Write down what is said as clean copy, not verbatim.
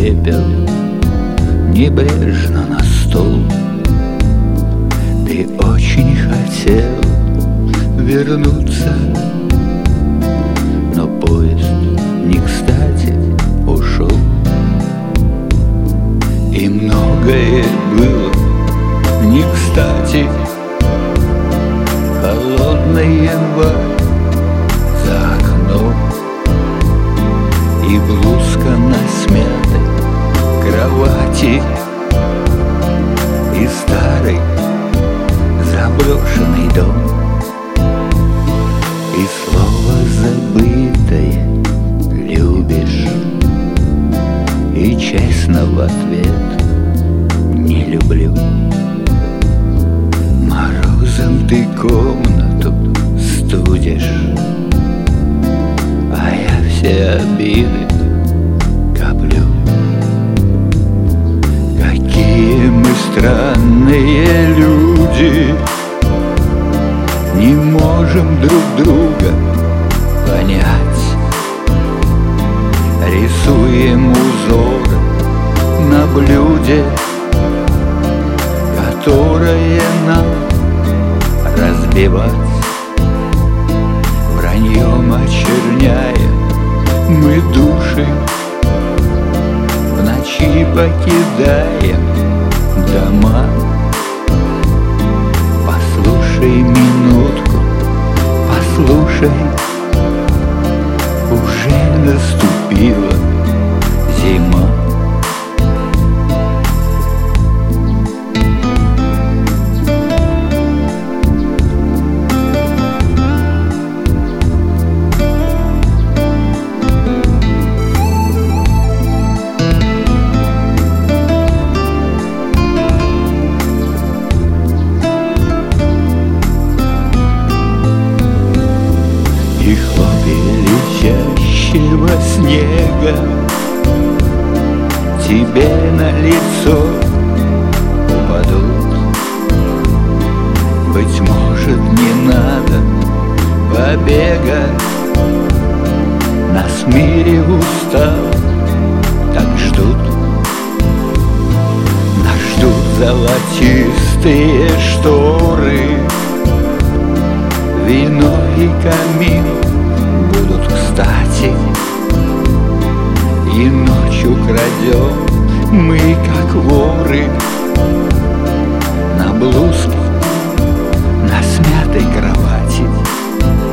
пепел небрежно на стол. Ты очень хотел вернуться, но поезд не кстати ушел. И многое было не кстати. Холодный январь за окном, и блузка на смятой кровати, и старый заброшенный дом, и слово забытое любишь, и честно в ответ не люблю. Морозом ты комнату студишь, а я все обиды коплю. Какие мы странные люди, не можем друг друга понять. Рисуем узоры на блюде, которое нам разбивать. Враньем очерняя мы души, в ночи покидаем дома. Послушай минутку, послушай, уже наступила зима. И хлопья летящего снега тебе на лицо упадут. Быть может, не надо побега, нас в мире устал, так ждут. Нас ждут золотистые шторы, вино и камин будут кстати. И ночью крадем мы, как воры, на блузке, на смятой кровати.